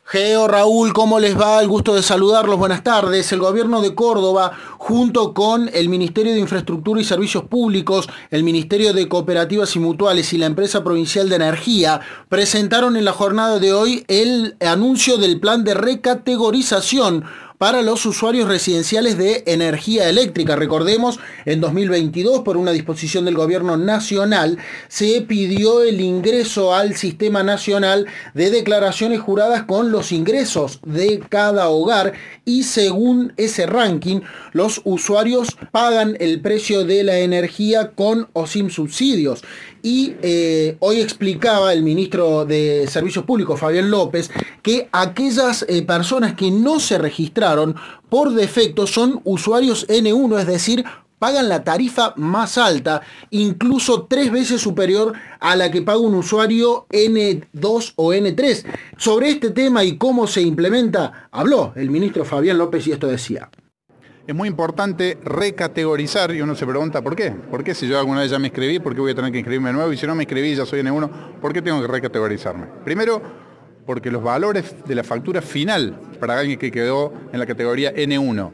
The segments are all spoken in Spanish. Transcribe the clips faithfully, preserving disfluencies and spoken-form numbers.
Geo, Raúl, ¿cómo les va? El gusto de saludarlos. Buenas tardes. El gobierno de Córdoba, junto con el Ministerio de Infraestructura y Servicios Públicos, el Ministerio de Cooperativas y Mutuales y la Empresa Provincial de Energía, presentaron en la jornada de hoy el anuncio del plan de recategorización para los usuarios residenciales de energía eléctrica. Recordemos, en dos mil veintidós, por una disposición del gobierno nacional, se pidió el ingreso al sistema nacional de declaraciones juradas con los ingresos de cada hogar y según ese ranking, los usuarios pagan el precio de la energía con o sin subsidios. Y eh, hoy explicaba el ministro de Servicios Públicos, Fabián López, que aquellas eh, personas que no se registraron por defecto son usuarios ene uno, es decir, pagan la tarifa más alta, incluso tres veces superior a la que paga un usuario ene dos o ene tres. Sobre este tema y cómo se implementa, habló el ministro Fabián López y esto decía. Es muy importante recategorizar y uno se pregunta ¿por qué? ¿Por qué si yo alguna vez ya me inscribí? ¿Por qué voy a tener que inscribirme de nuevo? Y si no me inscribí ya soy ene uno, ¿por qué tengo que recategorizarme? Primero, porque los valores de la factura final para alguien que quedó en la categoría ene uno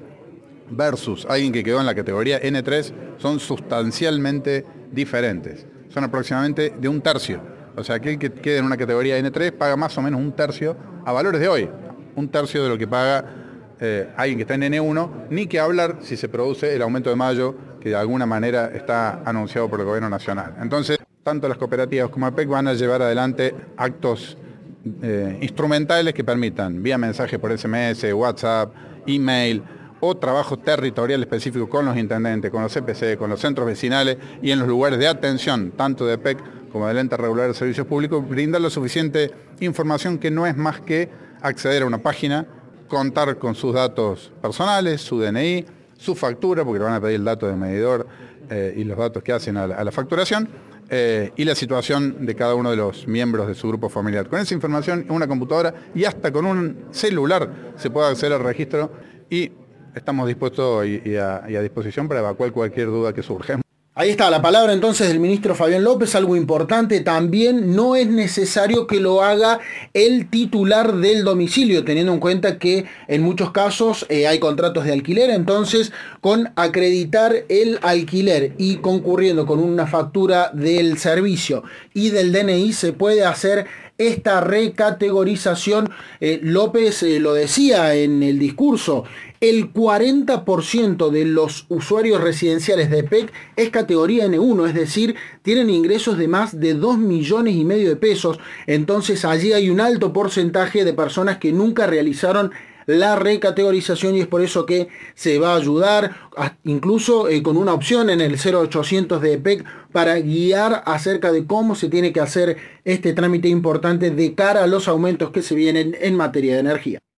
versus alguien que quedó en la categoría ene tres son sustancialmente diferentes. Son aproximadamente de un tercio. O sea, aquel que quede en una categoría ene tres paga más o menos un tercio a valores de hoy. Un tercio de lo que paga Eh, alguien que está en ene uno, ni que hablar si se produce el aumento de mayo que de alguna manera está anunciado por el gobierno nacional. Entonces, tanto las cooperativas como APEC van a llevar adelante actos eh, instrumentales que permitan, vía mensaje por ese eme ese, WhatsApp, email, o trabajo territorial específico con los intendentes, con los ce pe ce, con los centros vecinales y en los lugares de atención, tanto de APEC como del ente regular de servicios públicos, brindar la suficiente información que no es más que acceder a una página, contar con sus datos personales, su de ene i, su factura, porque le van a pedir el dato de medidor eh, y los datos que hacen a la, a la facturación, eh, y la situación de cada uno de los miembros de su grupo familiar. Con esa información en una computadora y hasta con un celular se puede acceder al registro y estamos dispuestos y, y, a, y a disposición para evacuar cualquier duda que surja. Ahí está la palabra entonces del ministro Fabián López, algo importante también, no es necesario que lo haga el titular del domicilio, teniendo en cuenta que en muchos casos eh, hay contratos de alquiler, entonces con acreditar el alquiler y concurriendo con una factura del servicio y del de ene i se puede hacer esta recategorización. eh, López eh, lo decía en el discurso, el cuarenta por ciento de los usuarios residenciales de APEC es categoría ene uno, es decir, tienen ingresos de más de dos millones y medio de pesos, entonces allí hay un alto porcentaje de personas que nunca realizaron la recategorización y es por eso que se va a ayudar incluso eh, con una opción en el cero ochocientos de APEC para guiar acerca de cómo se tiene que hacer este trámite importante de cara a los aumentos que se vienen en materia de energía.